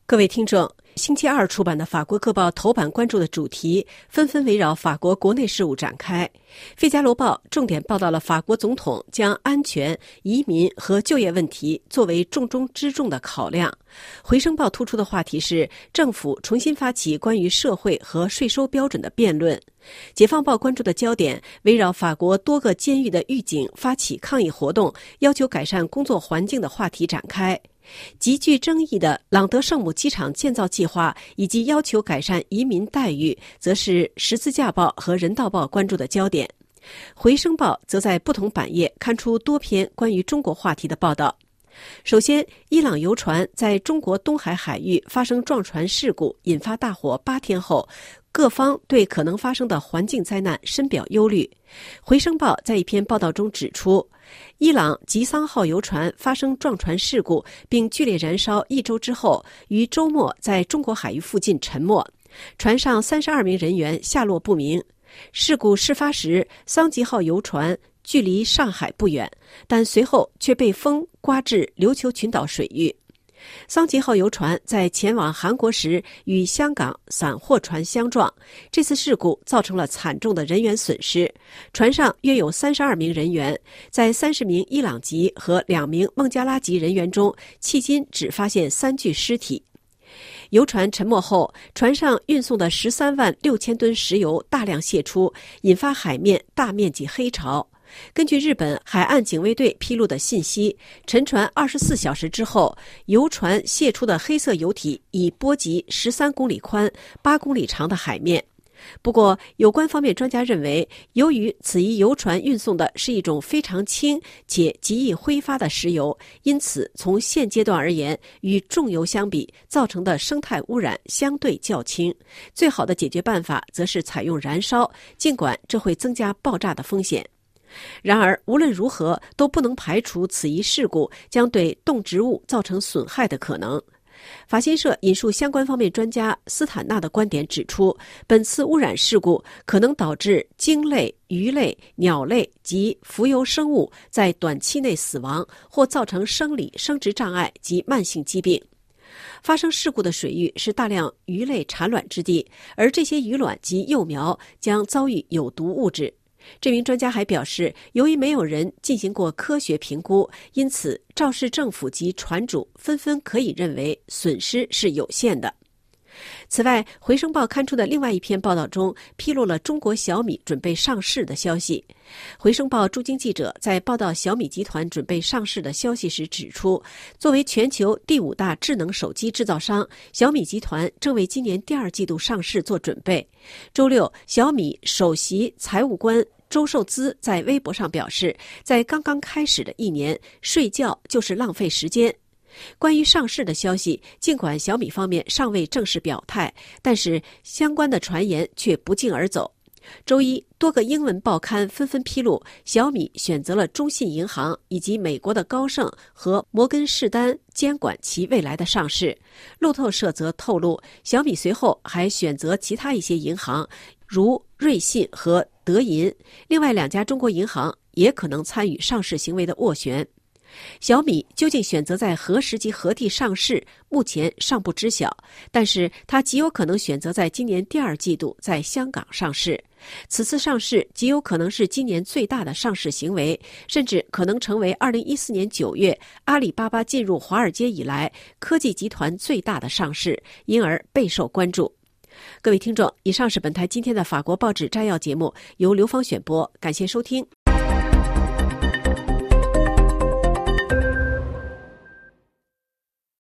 各位听众，星期二出版的法国各报头版关注的主题纷纷围绕法国国内事务展开。费加罗报重点报道了法国总统将安全、移民和就业问题作为重中之重的考量。回声报突出的话题是政府重新发起关于社会和税收标准的辩论。解放报关注的焦点围绕法国多个监狱的狱警发起抗议活动，要求改善工作环境的话题展开。极具争议的朗德圣母机场建造计划以及要求改善移民待遇，则是十字架报和人道报关注的焦点。回声报则在不同版页刊出多篇关于中国话题的报道。首先，伊朗游船在中国东海海域发生撞船事故，引发大火8天后，各方对可能发生的环境灾难深表忧虑。回声报在一篇报道中指出，伊朗吉桑号游船发生撞船事故并剧烈燃烧1周之后，于周末在中国海域附近沉没，船上32名人员下落不明。事故事发时，桑吉号游船距离上海不远，但随后却被风刮至琉球群岛水域。桑吉号游船在前往韩国时与香港散货船相撞，这次事故造成了惨重的人员损失。船上约有32名人员，在30名伊朗籍和2名孟加拉籍人员中，迄今只发现3具尸体。游船沉没后，船上运送的13万6千吨石油大量泄出，引发海面大面积黑潮。根据日本海岸警卫队披露的信息，沉船24小时之后，游船泄出的黑色油体已波及13公里宽、8公里长的海面。不过，有关方面专家认为，由于此一游船运送的是一种非常轻且极易挥发的石油，因此从现阶段而言，与重油相比，造成的生态污染相对较轻。最好的解决办法则是采用燃烧，尽管这会增加爆炸的风险。然而，无论如何都不能排除此一事故将对动植物造成损害的可能。法新社引述相关方面专家斯坦纳的观点指出，本次污染事故可能导致鲸类、鱼类、鸟类及浮游生物在短期内死亡，或造成生理生殖障碍及慢性疾病。发生事故的水域是大量鱼类产卵之地，而这些鱼卵及幼苗将遭遇有毒物质。这名专家还表示，由于没有人进行过科学评估，因此肇事政府及船主纷纷可以认为损失是有限的。此外，回声报刊出的另外一篇报道中披露了中国小米准备上市的消息。回声报驻京记者在报道小米集团准备上市的消息时指出，作为全球第5大智能手机制造商，小米集团正为今年第2季度上市做准备。周六，小米首席财务官周受资在微博上表示，在刚刚开始的1年，睡觉就是浪费时间。关于上市的消息，尽管小米方面尚未正式表态，但是相关的传言却不胫而走。周一，多个英文报刊纷纷披露，小米选择了中信银行以及美国的高盛和摩根士丹监管其未来的上市。路透社则透露，小米随后还选择其他一些银行，如瑞信和德银，另外2家中国银行也可能参与上市行为的斡旋。小米究竟选择在何时及何地上市，目前尚不知晓，但是它极有可能选择在今年第2季度在香港上市。此次上市极有可能是今年最大的上市行为，甚至可能成为2014年9月阿里巴巴进入华尔街以来科技集团最大的上市，因而备受关注。各位听众，以上是本台今天的法国报纸摘要节目，由刘芳选播，感谢收听。